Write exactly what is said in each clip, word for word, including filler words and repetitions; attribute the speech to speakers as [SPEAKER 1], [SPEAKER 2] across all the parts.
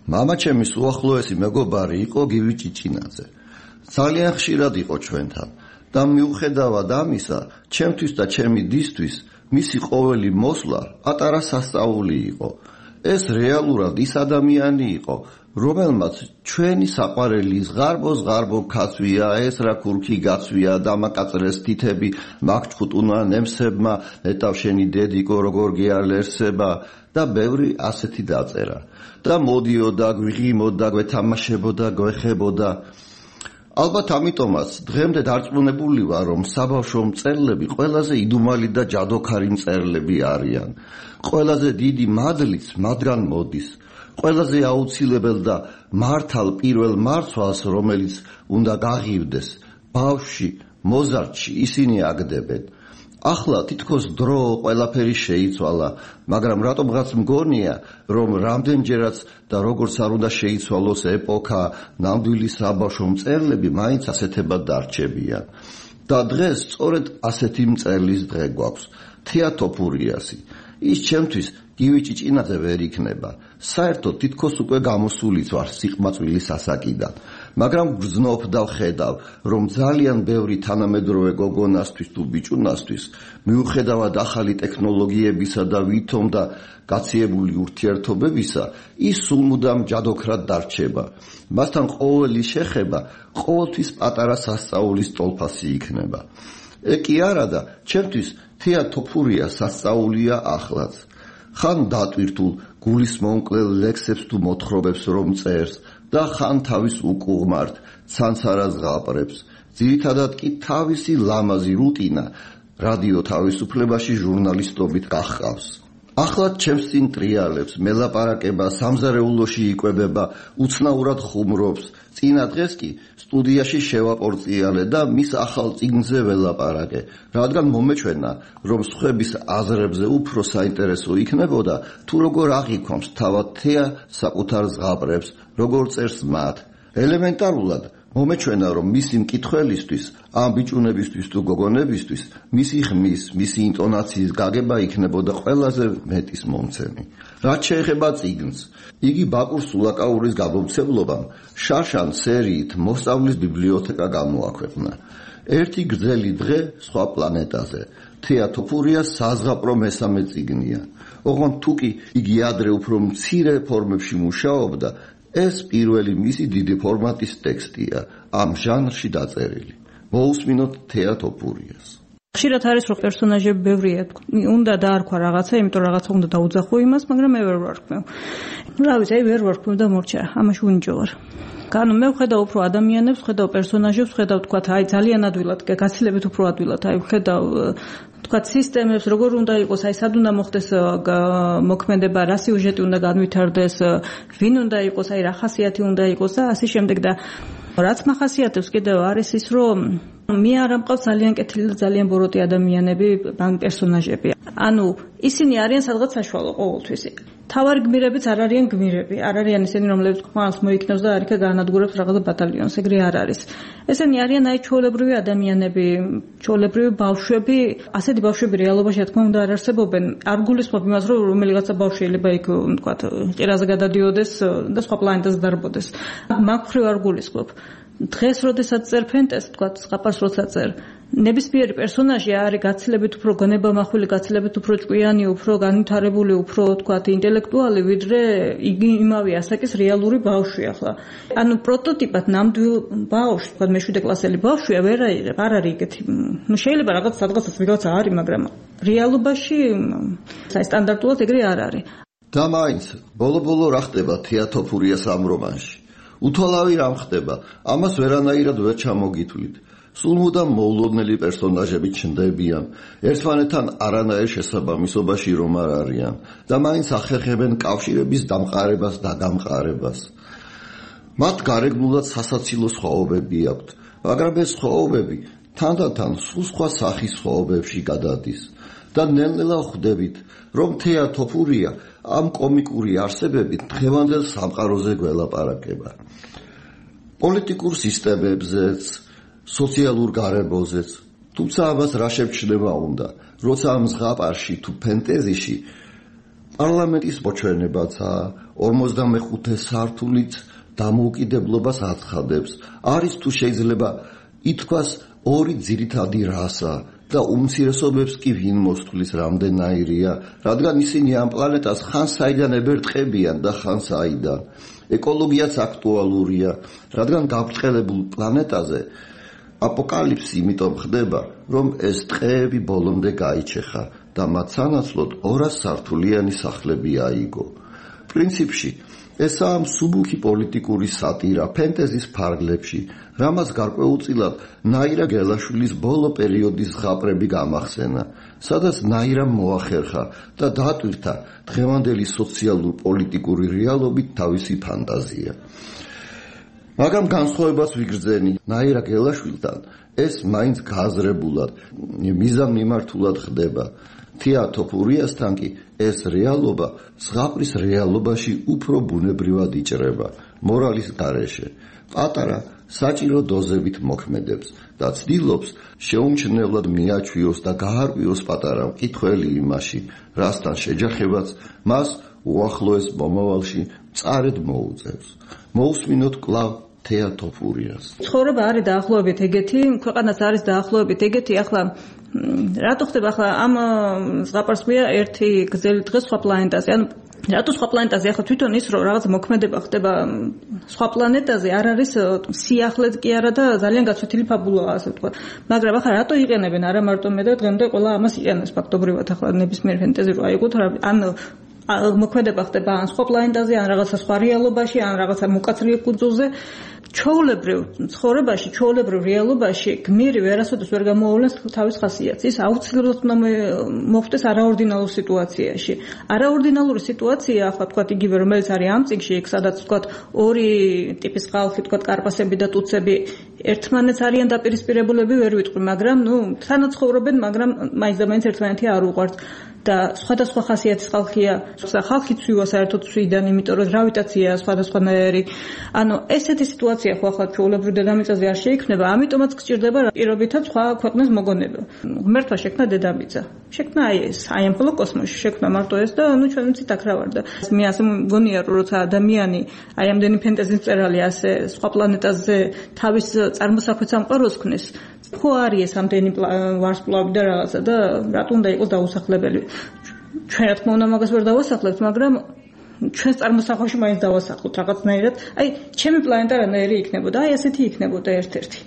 [SPEAKER 1] მამაჩემის უახლოესი მეგობარი იყო გივი ჭიჭინაძე. ძალიან ხშირად იყო ჩვენთან და მიუხედავად ამისა, ჩემთვის და ჩემი დისთვის მისი ყოველი მოსვლა პატარა სასწაული იყო. ეს რეალურად ის ადამიანი იყო, რომელმაც ჩვენი საყვარელი ზღარბო-ზღარბო ქაცვია, ეს რა ქურქი გაცვია, დამაკაწრეს თითები, მაგჩხუტუნა ნემსებმა, ნეტავშენი დედიკო როგორ გეალერსება და ბევრი ასეთი დაწერა. და მოდიოდა, გვიღიმოდა, გვეთამაშებოდა, გვეხებოდა. ალბათ ამიტომაც დღემდე დარწმუნებული ვარ, რომ საბავშვო მწერლები ყველაზე იდუმალი და ჯადოქარი მწერლები არიან. ყველაზე დიდი მადლიც მადრან მოდის. ყველაზე აუცილებელ და მართალ პირველ მარცვალს, რომელიც უნდა გაღივდეს, ბავშვში, მოზარდში ისინი აგდებენ. ახლა თითქოს დრო ყველაფერი შეიცვალა, მაგრამ რატომღაც მგონია, რომ რამდენჯერაც და როგორც არ უნდა შეიცვალოს ეპოქა, ნამდვილი საბავშვო მწერლები მაინც ასეთებად დარჩებიან. და დღეს სწორედ ასეთი მწერლის დღე გვაქვს. თეა თოფურიასი. ის ჩემთვის გივი ჭიჭინაძე ვერ იქნება. საერთოდ თითქოს უკვე გამოსულიც ვარ სიყმაწვილის ასაკიდან. მაგრამ გრძნობ და ვხედავ, რომ ძალიან ბევრი თანამედროვე გოგონასთვის თუ ბიჭუნასთვის, მიუხედავად ახალი ტექნოლოგიებისა და ვითომ და გაციებული ურთიერთობებისა, ის სულ მუდამ ჯადოქრად დარჩება. მასთან ყოველი შეხება ყოველთვის პატარა სასწაულის ტოლფასი იქნება. ე კი არა და ჩემთვის თეა თოფურია სასწაულია ახლაც. ხან დატვირთულ გულის მომკლელ ლექსებს თუ მოთხრობებს რომ წერს და ხან თავის უკუღმართ ცანცარას ღაპრებს. ძირითადად კი თავისი ლამაზი რუტინა რადიო თავისუფლებაში ჟურნალისტობით გახყავს. ახლა ჩემს წინ ტრიალებს, მელაპარაკება, სამზარეულოში იკვებება, უცნაურად ხუმრობს. წინა დღეს კი სტუდიაში შევაპორწიალე და მის ახალ წიგნზე ველაპარაკე, რადგან მომეჩვენა, რომ სხვების აზრებზე უფრო საინტერესო იქნებოდა, თუ როგორ აღიქვამს თავად თეა საკუთარ ზღაპრებს, როგორ წერს მათ. ელემენტარულად მომეჩვენა, რომ მისი მკითხველისთვის, ამ ბიჭუნებისთვის თუ გოგონებისთვის, მისი ხმის, მისი ინტონაციის გაგება იქნებოდა ყველაზე მეტის მომცემი. რაც შეეხება წიგნს, იგი ბაკურ სულაკაურის გამომცემლობამ შარშან სერიით მოსწავლის ბიბლიოთეკა გამოაქვეყნა. ერთი გრძელი დღე სხვა პლანეტაზე. თეა თოფურიას საზღაპრო მესამე წიგნია. ოღონდ თუ კი იგი ადრე უფრო მცირე ფორმებში მუშაობდა, ეს პირველი მისი დიდი ფორმატის ტექსტია, ამ ჟანრში დაწერილი. მოусმინოთ თეა თოფურიას.
[SPEAKER 2] ხშირად არის რომ პერსონაჟები ბევრია, უნდა დაარქვა რაღაცა, იმიტომ რაღაცა უნდა დაუძახო იმას, მაგრამ მე ვერ ვარქმევ. რა ვიცი, აი ვერ ვარქმევ და მორჩა, ამაში უნიჭო ვარ. ანუ მე ვხედავ უფრო ადამიანებს, ვხედავ პერსონაჟებს, ვხედავ თქვა, აი ძალიან ადვილად, გაცილებით უფრო ადვილად, აი ვხედავ თქვა სისტემებს, როგორ უნდა იყოს, აი სად უნდა მოხდეს მოქმედება, რა სიუჟეტი უნდა განვითარდეს, ვინ უნდა იყოს, აი რა ხასიათი უნდა იყოს და ასე შემდეგ და რაც მახასიათებს კიდევ არის ის, რომ მე არ ამყავს ძალიან კეთილი და ძალიან ბოროტი ადამიანები, ან პერსონაჟები. ანუ ისინი არიან სადღაც საშუალო ყოველთვის. თავარი გმირებიც არ არიან გმირები, არ არიან ისინი, რომლებიც ხმალს მოიქნევს და არიქა გაანადგურებს რაღაცა ბატალიონს, ეგრე არ არის. ესენი არიან აი ჩვეულებრივი ადამიანები, ჩვეულებრივი ბავშვები, ასეთი ბავშვები რეალობაში რა თქმა უნდა არ არსებობენ. არ გულისხმობ იმას, რომ რომელიღაცა ბავშვი შეიძლება იქ ვთქვათ, ჭირაზე გადადიოდეს და სხვა პლანეტაზე დარბოდეს. მაგ მხრივ არ გულისხმობ. დღეს როდესაც წერ ფენტეს, თქვა, ზღაპარს როცა წერ, ნებისმიერი პერსონაჟი არის გაცილებით უფრო გონებამახვილი, გაცილებით უფრო ჭკვიანი, უფრო განვითარებული, უფრო, თქვა, ინტელექტუალი, ვიდრე იგი იმავე ასაკის რეალური ბავშვი ახლა. ანუ პროტოტიპად ნამდვილ ბავშვს, თქვა, მეშვიდე კლასელი ბავშვია, ვერ აიღებ, არ არის ეგეთი. ნუ შეიძლება რაღაც სადღაცაც ვიღაცა არის, მაგრამ რეალობაში სტანდარტულად ეგრე არ არის.
[SPEAKER 1] და მაინც, ბოლო-ბოლო რა ხდება თეა თოფურიას ამ რომანში? უთვალავი რამ ხდება, ამას ვერანაირად ვერ ჩამოგითვლით. სულ მუდამ მოულოდნელი პერსონაჟები ჩნდებიან, ერთმანეთთან არანაირ შესაბამისობაში რომ არ არიან და მაინც ახერხებენ კავშირების დამყარებას და გამყარებას. მათ გარეგნულად სასაცილო სხვაობები აქვთ, მაგრამ ეს სხვაობები თანდათან სულ სხვა სახის სხვაობებში გადადის და ნელ-ნელა ხვდებით, რომ თეა თოფურია ამ კომიკური არსებებით დღევანდელ სამყაროზე გველაპარაკება. პოლიტიკურ სისტემებზეც, სოციალურ გარემოზეც, თუმცა ამას რა შეჩნდება უნდა, როცა ამ ზღაპარში თუ ფენტეზიში პარლამენტის მოჩვენებაცა, ორმოცდამეხუთე სართულით დამოუკიდებლობას აცხადებს. არის თუ შეიძლება ითქვას ორი ძირითადი რასა და უმცირესობებს კი ვინ მოსთulis რამდენაირია, რადგან ისინი ამ პლანეტას ხან საიდან ებერტყებიან და ხან საიდან. ეკოლოგიაც აქტუალურია, რადგან გაბრწყინებულ პლანეტაზე აპოკალიფსი იმიტომ ხდება, რომ ეს ტყეები ბოლომდე გაიჩეხა და მათ სანაცვლოდ ორას სართულიანი სახლები აიგო. პრინციპში ესაა მსუბუქი პოლიტიკური სატირა ფენტეზის ფარგლებში, რამაც გარკვეულწილად ნაირა გელაშვილის ბოლო პერიოდის ზღაპრები გამახსენა, სადაც ნაირამ მოახერხა და დაატვირთა დღევანდელი სოციალურ-პოლიტიკური რეალობით თავისი ფანტაზია. მაგრამ განსხვავებას ვიგრძენი ნაირა გელაშვილთან, ეს მაინც გააზრებულად, მიზანმიმართულად ხდება. თია თოფურიასთან კი ეს რეალობა ზღაპრის რეალობაში უფრო ბუნებრივად იჭრება, მორალის გარეშე. პატარა საჭირო დოზებით მოქმედებს და ცდილობს შეუმჩნევლად მიაჩვიოს და გაარკვიოს პატარა მკითხველი იმაში, რასთან შეჯახებაც მას უახლოეს მომავალში მწარედ მოუწევს. მოусმინოთ კვლავ თეა თოფურიას.
[SPEAKER 2] ცხოვრება არის დაახლოებით ეგეთი, ქვეყანაც არის დაახლოებით ეგეთი, ახლა რატო ხდება ახლა ამ ზღაპარს ქვია ერთი გზელი დღე სხვა პლანეტაზე, ანუ რატო სხვა პლანეტაზე ახლა თვითონ ის რომ რაღაც მოქმედება ხდება სხვა პლანეტაზე არ არის სიახლეც კი არა და ძალიან გაცვეთილი ფაბულაა ასე ვთქვა. მაგრამ ახლა რატო იყენებენ არა მარტო მე და დღემდე ყველა ამას იყენებს ფაქტობრივად ახლა ნებისმიერ ფენტეზი რო აიგოთ ან მოქმედება ხდება ან სხვა პლანეტაზე ან რაღაცა სხვა რეალობაში ან რაღაცა მოკაცრიელ კუნძულზე. ჩვეულებრივ ცხოვრებაში, ჩვეულებრივ რეალობაში გმირი ვერასოდეს ვერ გამოავლენს თავის ხასიათს. ის აუცილებლად უნდა მოხვდეს არაორდინალურ სიტუაციაში. არაორდინალური სიტუაცია, ახლა თქვათ იგივე რომელიც არის ამ წიგში, იქ სადაც თქვათ ორი ტიპის ხალხი, თქვათ კარპასები და ტუცები ერთმანეთს არიან დაპირისპირებულები, ვერ ვიტყვი, მაგრამ ნუ თანაცხოვრობენ, მაგრამ მაინც და მაინც ერთმანეთი არ უყვართ. და სხვადასხვა ხასიათის ხალხია, ხალხი ცვივა საერთოდ ცვიდან, იმიტომ რომ გრავიტაცია სხვადასხვანაირი. ანუ ესეთი სიტუაცია ხო ახლა ჩვეულებრივ დედამიწაზე არ შეიქმნება, ამიტომაც გჭირდება პირობითად სხვა ქვეყნის მოგონება. ღმერთმა შექმნა დედამიწა. შექმნა აი ეს, აი ამ ხოლო კოსმოსში შექმნა მარტო ეს და ნუ ჩვენ ვიცით აქ რა ვარ და მე ასე მგონია რომ როცა ადამიანი აი ამდენი ფენტეზის მწერალი ასე სხვა პლანეტაზე თავის წარმოსახვეც ამყაროს ქნის, ხო არის ამდენი ვარსკვლავი და რაღაცა და რატო უნდა იყოს დაუსახლებელი. ჩვენ რა თქმა უნდა მაგას ვერ დავასახლებთ, მაგრამ ჩვენს წარმოსახვაში მაინც დავასახლოთ რაღაცნაირად. აი, ჩემი პლანეტა რანაირი იქნებოდა, აი ასეთი იქნებოდა ერთ-ერთი.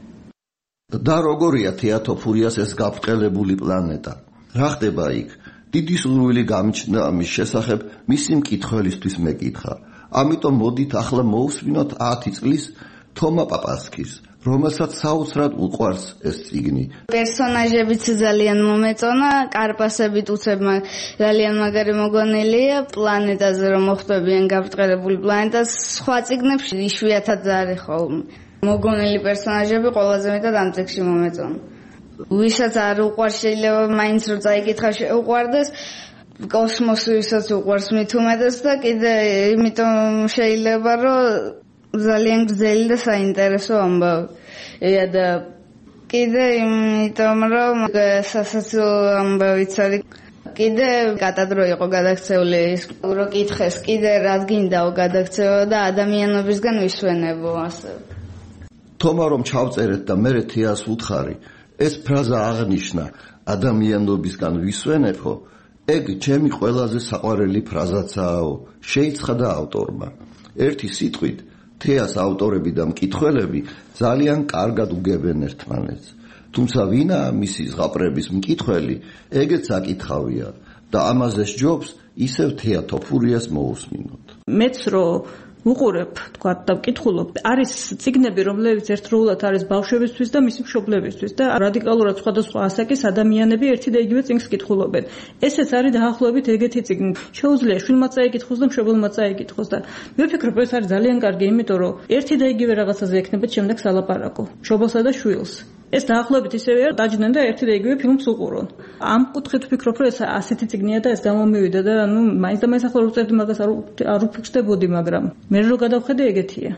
[SPEAKER 1] და როგორია თეა თოფურიას ეს გაბრტყელებული პლანეტა? რა ხდება იქ? დიდი სურვილი გამიჩნდა ამის შესახებ მისი მკითხველისთვის მეკითხა. ამიტომ მოდით ახლა მოусმინოთ ათი წლის თომა პაპასკის, რომელსაც საოცრად უყვარს ეს წიგნი.
[SPEAKER 3] პერსონაჟებიც ძალიან მომეწონა, კარპასები ტუცებმა ძალიან მაგარი მოგონილია, პლანეტაზე რომ მოხვდებიან გაბრტყელებული პლანეტას, სხვა წიგნებში იშვიათად არის ხოლმე. მოგონილი პერსონაჟები ყველაზე მეტად ამ წიგნში მომეწონა. ვისაც არ უყვარს შეიძლება მაინც რომ წაიკითხა შეუყვარდეს, კოსმოსი ვისაც უყვარს მით უმეტეს და კიდე იმიტომ შეიძლება რომ ძალიან გრძელი და საინტერესო ამბავია და კიდე იმიტომ რომ სასაცილო ამბავიც არის. კიდე კატადრო იყო გადაქცეული ის რო კითხეს, კიდე რაც გინდაო გადაქცევა და ადამიანობისგან ვისვენებო ასე.
[SPEAKER 1] თომა რომ ჩავწერეთ და მე თეას უთხარი, ეს ფრაზა აღნიშნა ადამიანობისგან ვისვენებო, ეგ ჩემი ყველაზე საყვარელი ფრაზაცაო, შეიცხადა ავტორმა. ერთი სიტყვით თეას ავტორები და მკითხველები ძალიან კარგად უგებენ ერთმანეთს. თუმცა ვინაა მისი ზღაპრების მკითხველი, ეგეც საკითხავია და ამაზე სჯობს ისევ თეა თოფურიას მოусმინოთ.
[SPEAKER 2] მეც რო უყურებ, თქვა და ვკითხულობ, არის წიგნები, რომლებიც ერთდროულად არის ბავშვებისთვის და მისი მშობლებისთვის და რადიკალურად სხვადასხვა ასაკის ადამიანები ერთი და იგივე წიგნს კითხულობენ. ესეც არის დაახლოებით ეგეთი წიგნი. შეუძლია შვილმა წაიკითხოს და მშობელმა წაიკითხოს და მე ვფიქრობ, ეს არის ძალიან კარგი, იმიტომ რომ ერთი და იგივე რაღაცაზე ექნებათ შემდეგ სალაპარაკო, მშობელსა და შვილს. ეს დაახლოებით ისევეა, დაჯდნენ და ერთი და იგივე ფილმს უყურონ. ამ კუთხით ვფიქრობ, რომ ეს ასეთი წიგნია და ეს გამომივიდა და ნუ მაინც და მაინც ახლა რო წერდი მაგას არ არ უფიქრდებოდი, მაგრამ მე რო გადავხედე ეგეთია.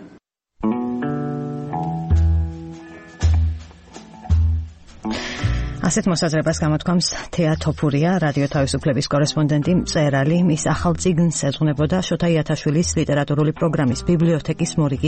[SPEAKER 4] ასეთ მოსაზრებას გამოთქვამს თეა თოფურია, რადიო თავისუფლების კორესპონდენტი, მწერალი. მის ახალ წიგნს ეძღვნებოდა შოთა იათაშვილის ლიტერატურული პროგრამის ბიბლიოთეკის მორიგი